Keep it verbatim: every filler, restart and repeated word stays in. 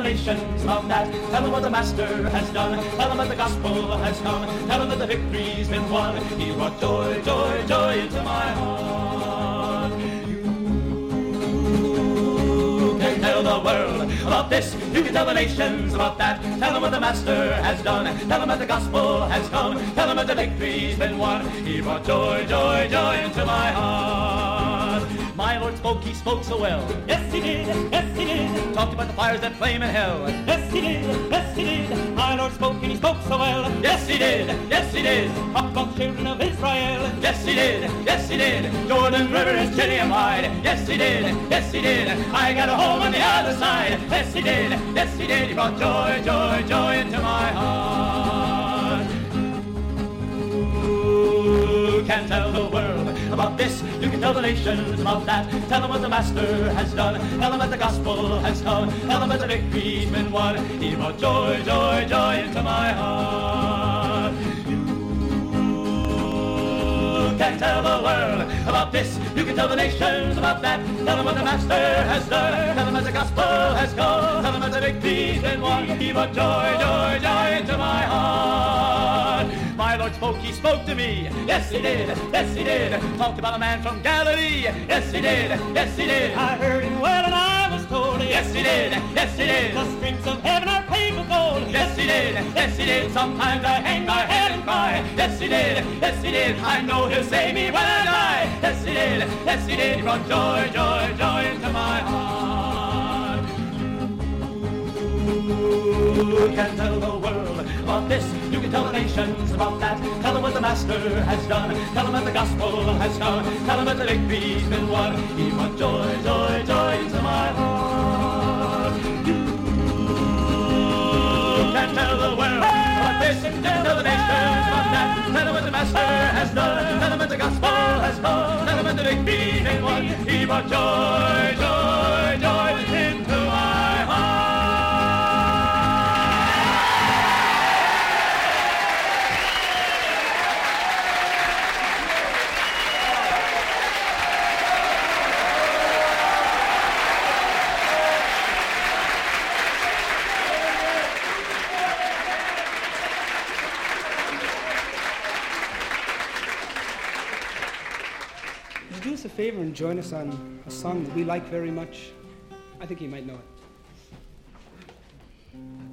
nations about that. Tell them what the Master has done. Tell them that the gospel has come. Tell them that the victory's been won. He brought joy, joy, joy into my heart. You can tell the world about this. You can tell the nations about that. Tell them what the Master has done. Tell them that the gospel has come. Tell them that the victory's been won. He brought joy, joy, joy into my heart. My Lord spoke, he spoke so well. Yes, he did, yes, he did. Talked about the fires that flame in hell. Yes, he did, yes, he did. My Lord spoke and he spoke so well. Yes, he did, yes, he did. Talked about the children of Israel. Yes, he did, yes, he did. Jordan River is chilly and wide. Yes, he did, yes, he did. I got a home on the other side. Yes, he did, yes, he did. He brought joy, joy, joy into my heart. You can tell the world about this. You can tell the nations about that. Tell them what the Master has done. Tell them that the gospel has come. Tell them that the victory's been won. He brought joy, joy, joy into my heart. You can tell the world about this. You can tell the nations about that. Tell them what the Master has done. Tell them that the gospel has come. Tell them that the victory's been won. He brought joy, joy, joy into my heart. My Lord spoke, he spoke to me. Yes, he did, yes, he did. Talked about a man from Galilee. Yes, he did, yes, he did. I heard him well and I was told. Yes, he did, yes, he did. The streets of heaven are paved with gold. Yes, he did, yes, he did. Sometimes I hang my head and cry. Yes, he did, yes, he did. I know he'll save me when I die. Yes, he did, yes, he did. He brought joy, joy, joy into my heart. You can tell the world about this. You can tell the nations about that. Tell them what the Master has done. Tell them that the gospel has come. Tell them that the victory's been won. He brought joy, joy, joy into my heart. You can tell the world about this. You can tell the nations about that. Tell them what the Master has done. Tell them that the gospel has come. Tell them that the victory's been won. He brought joy, joy, joy into my heart. Do us a favor and join us on a song that we like very much. I think you might know it.